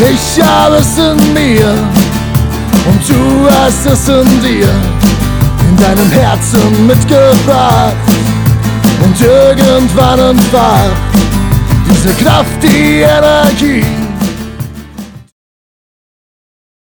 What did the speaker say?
Ich habe es in mir und du hast es in dir, in deinem Herzen mitgebracht. Und irgendwann entfacht diese Kraft, die Energie.